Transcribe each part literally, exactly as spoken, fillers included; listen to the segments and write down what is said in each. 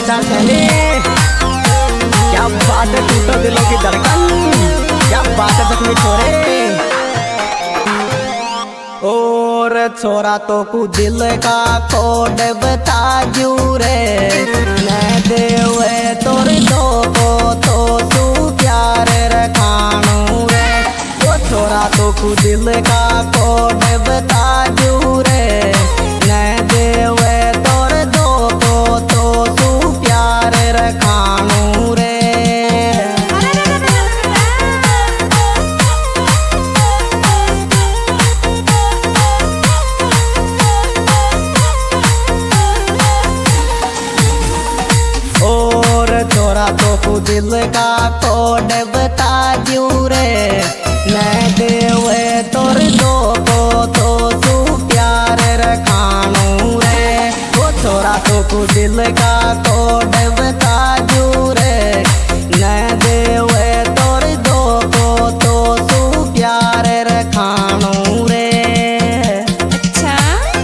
पहचान पहले। क्या बात है, टूटो दिलों की धड़कन, क्या बात है जख्मी छोरे। और छोरा तो कु दिल का कोड बता जू रे, न देवे तोर दो को तो तू प्यार रखाणू रे। वो छोरा तो कु दिल का कोड बता जू रे, न देवे तोर दो को तो तू प्यार रखाणू रे। छोरा तो कु दिल का कोड बता जू रे, न देवे तोर दो को तो तू प्यार रखाणू रे। वो छोरा तो कु दिल का कोड बता जू रे, न देवे तोर दो को तो तू प्यार रखाणू रे। अच्छा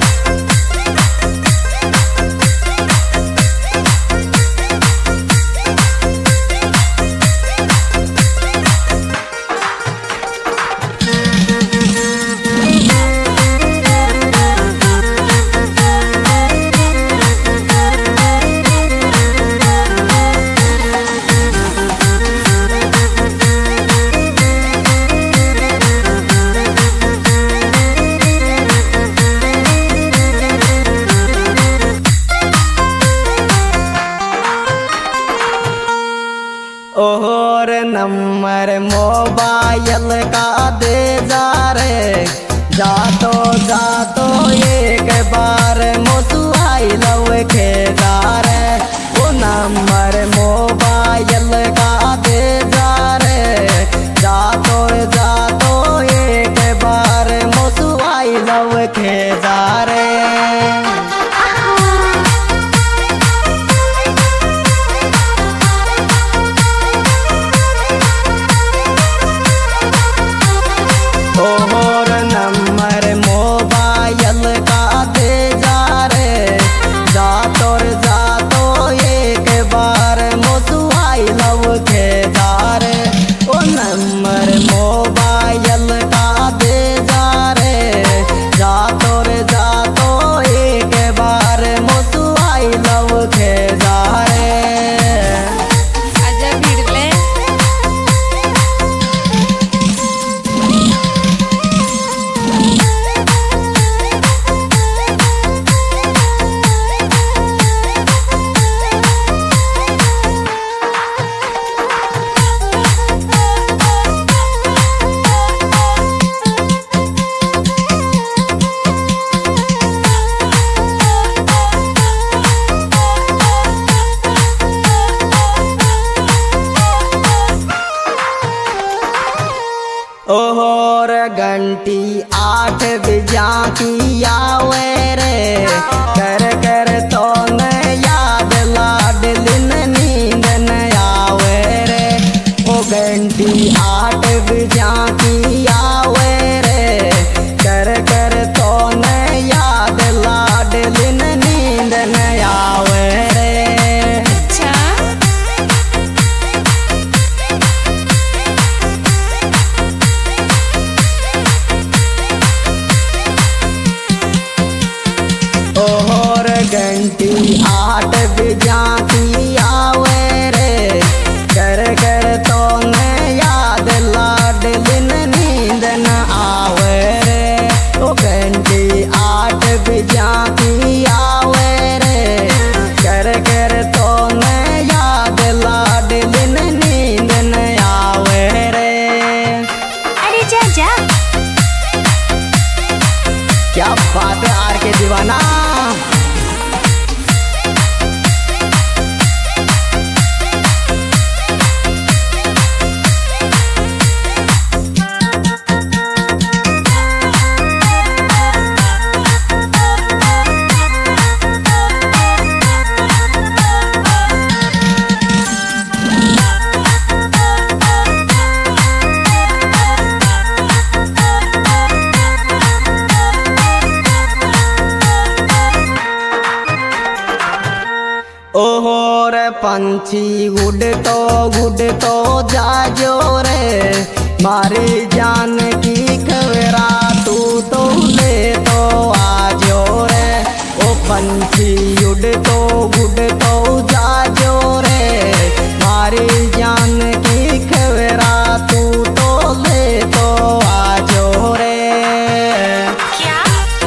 और नंबर मोबाइल का दे जा रे, जा तो जा तो एक बार मोसुआई लव के जा रे। वो नंबर मोबाइल का दे जा रे, जा तो जा तो एक बार मोसुआई लव के जा रे। और नंबर मोबाइल का दे जा रे, जा तोर जा तो एक बार मोसुआई लव के जा रे। ओ नंबर मोबाइल का दे जा रे, जा तोर जा तो एक बार मोसुआई लव के जा रे। आजा भिड़ले और घंटी आठ बजा की आवे रे, कर कर तो न याद लाडलिन नींद न आवे रे। ओ घंटी आठ बजा की आवे रे, कर कर तो न याद लाडलिन नींद न आवे रे। अच्छा और घंटी आठ बजा की आवे रे, कर कर तो न याद लाडलिन नींद न आवे रे। ओ घंटी आठ बजा की आवे रे, कर कर तो न याद लाडलिन नींद न आवे रे। अरे जा जा क्या बात है आर के दीवाना। ओहो रे पंछी गुड तो गुड तो जाजो रे मारी जान की खबरा तू तो ले तो आजो रे। ओ पंछी गुड तो गुड तो जाजो रे मारी जान की खबरा तू तो ले तो आजो रे। क्या?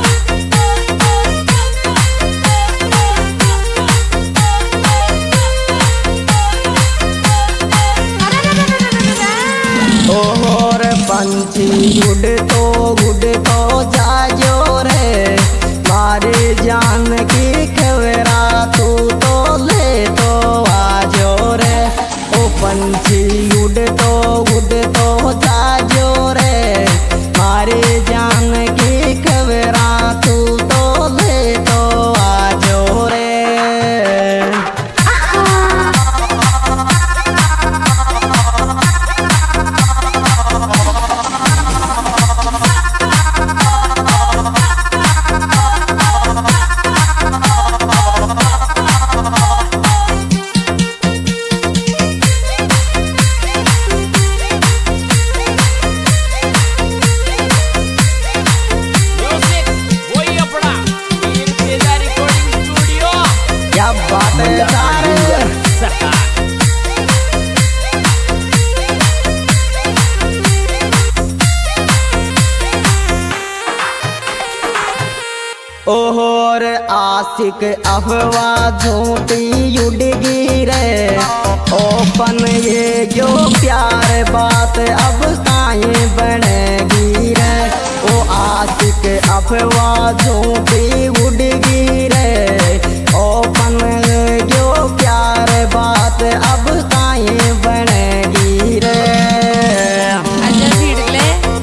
ओहोर पंछी गुड तो गुड तो जाजो रे मारी जान की खबरा तू तो ले तो आजो रे। ओ पंछी गुड तो गुड तो जाजो रे मारी जान की खबरा तू तो ले तो आजो रे। क्या बात है सारे ओहोर आशिक अफवाह झूठी उड़गी रे ओपन ये जो प्यार बात अब काहे बनेगी रे। ओ आशिक अफवाह झूठी उड़गी रे ओपन जो प्यार बात अब काहे बनेगी रे। आजा भिड़ले।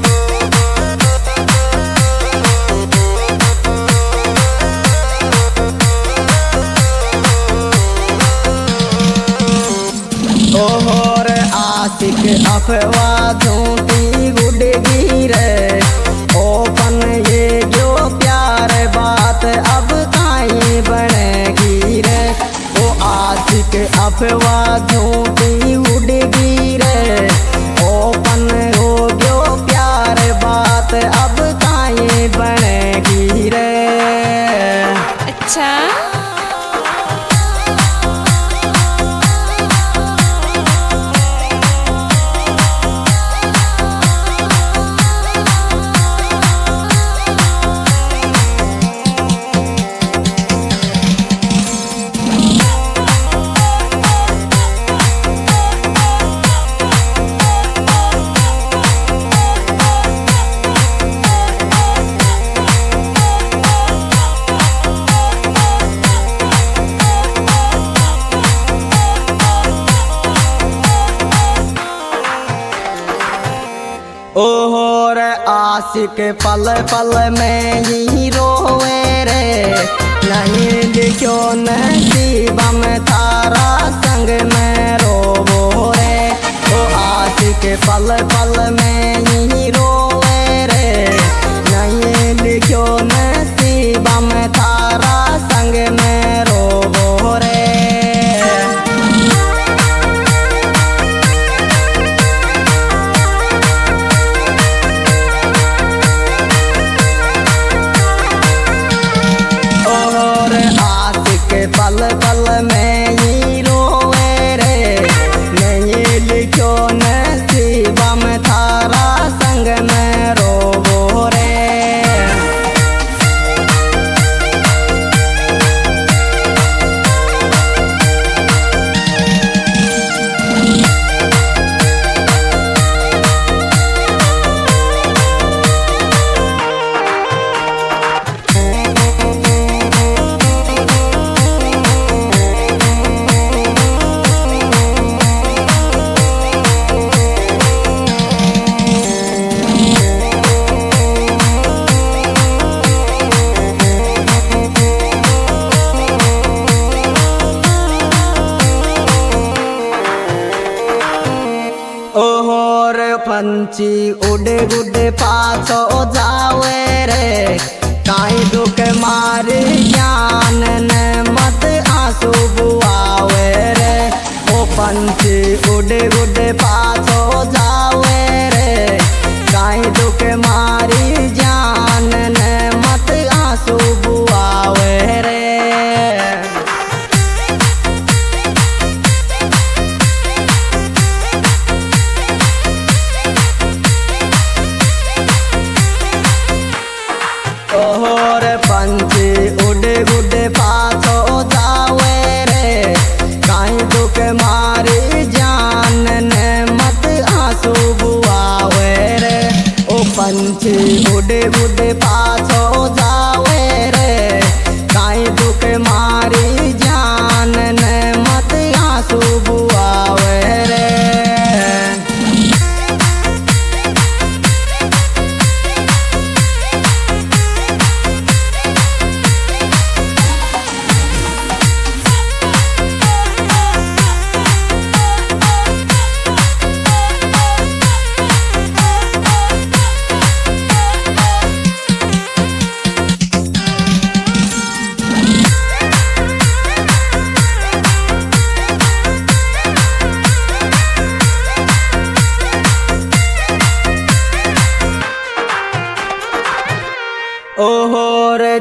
ओहोर आशिक अफवाह झूठी उड़गी रे ओपन ये जो प्यार बात अब काहे बनेगी रे। ओ आशिक अफवाह झूठी उड़गी रे ओपन हो जो प्यार बात अब काहे बनेगी रे। अच्छा ओहोर आशिक पल पल में ही रोए रे नहीं लिखो नसीब में थारा संग में रोवो रे। ओ आशिक पल पल में ही रोए रे नहीं लिखो नसीब में थारा संग में रोवो रे। पल पल में ही रोए रे नहीं लिखो नसीब में थारा संग में रोवो रे। ओहोर पंछी उड़े उड़े पाछो जावे रे काई दुख मारे ज्ञान ने मत आंसू बुआ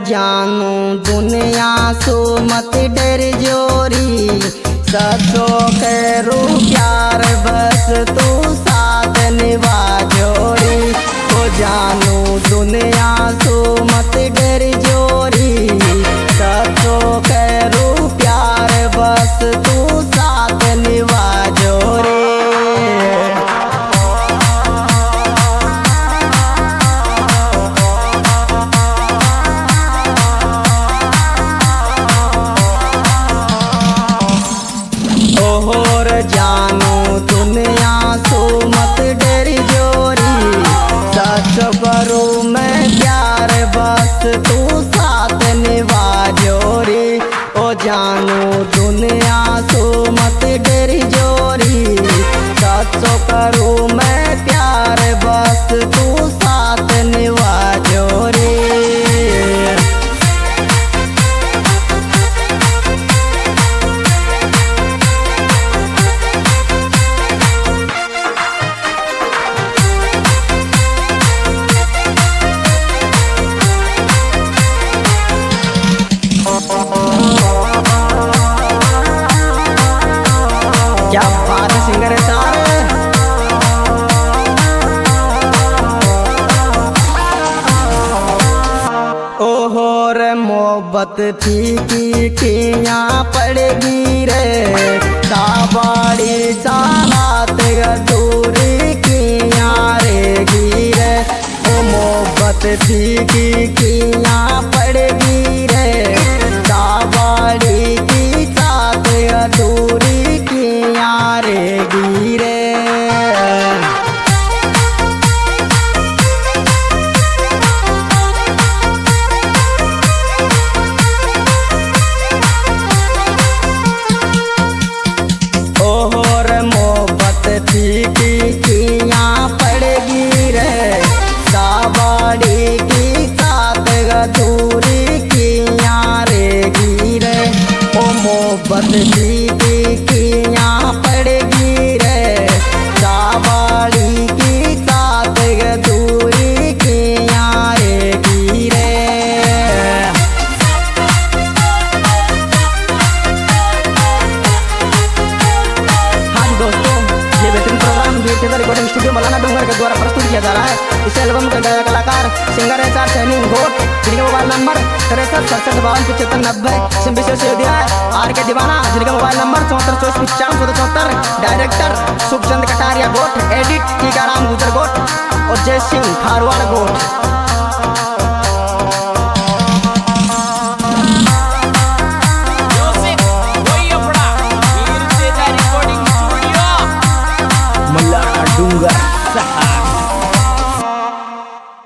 जानू दुनिया सो मत डर जोरी, सचो करो प्यार बस तू साथ निभा जोरी। ओ जानू दुनिया सो मत डर जोरी, सचो करो प्यार बस तू साथ निभा जोरी। ओहोर जानू दुनिया सो मत डर जोरी, सच करो मैं प्यार बस तू साथ निभा जोरी। ओ जानू दुनिया सो मत डर जोरी, सच करो मैं प्यार बस तू साथ निभा जोरी। क्या बात है सिंगर है सारे। ओहो रे मोहब्बत फीकी किया पड़ेगी रे, काबाड़ी चाहत दूरी किया रेगी रे। ओ मोहब्बत फीकी किया पड़ेगी रे, काबाड़ी की चाहत दूरी किया रेगी रे। ओहोर मोहब्बत फीकी किया पड़ेगी रे, काबाड़ी की साथ दूरी किया रेगी रे। ओ मोहब्बत फीकी किया पड़ेगी रे, काबाड़ी की साथ दूरी किया रेगी रे। हाँ जी दोस्तों, ये बेहतरीन program B theatre recording studio Maulana Dungar के द्वारा प्रस्तुत किया जा रहा है। इस एल्बम के गायक कलाकार सिंगर है चार सैनी घोट, जिनका मोबाइल नंबर तिरसठ सड़सठ बावन पिछहत्तर नब्बे, सिम विशेष अयोध्या है। आर के दीवाना, जिनका मोबाइल नंबर चौहत्तर चौबीस पचास चौदह चौहत्तर। डायरेक्टर सुखचंद कटारिया गोट, एडिट टीकाराम गुजर गोट और जय सिंह खारवाड़ गोट।